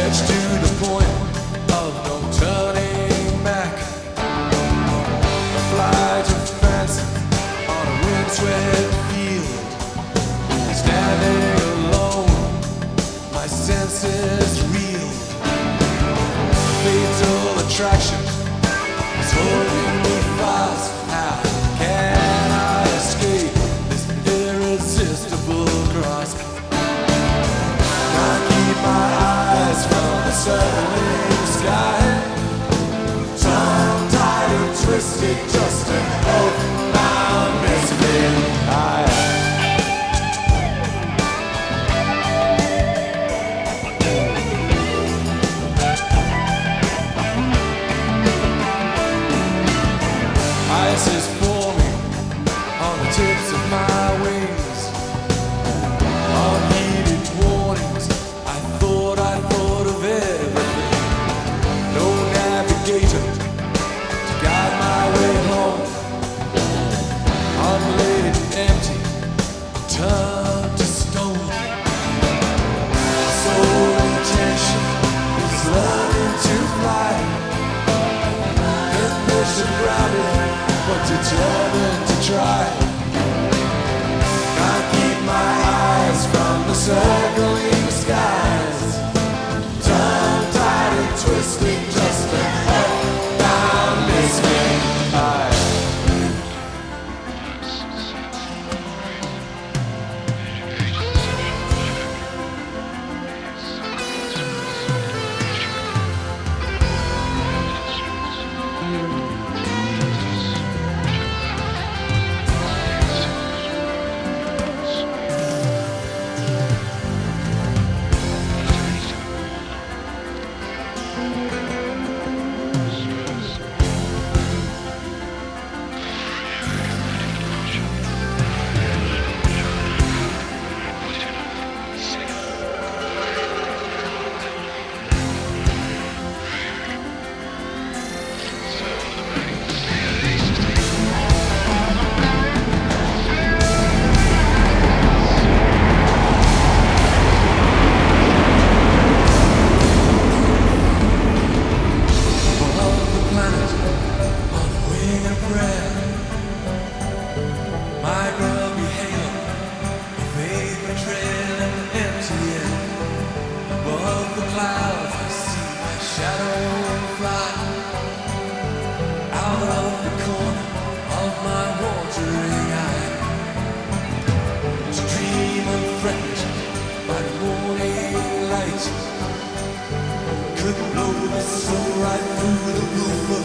Stretched to the point of no turning back. A flight of fancy on a windswept field. Standing alone, my senses reel. Fatal attraction is holding me fast. How can I escape this irresistible grasp? Can't keep my eyes from the circling sky. Tongue-tied and twisted, just an oath-bound misfit. Ice is forming on the tips of my wings. Unheeded warnings, I thought of everything. No navigator to guide my way home. I'm laid empty, turned to stone. Sole intention is learning to fly. Ambition grounded, but determined to try. Can't keep my eyes from the circling skies. Tongue-tied and twisted, just an earthbound misfit. Could blow the soul right through the roof of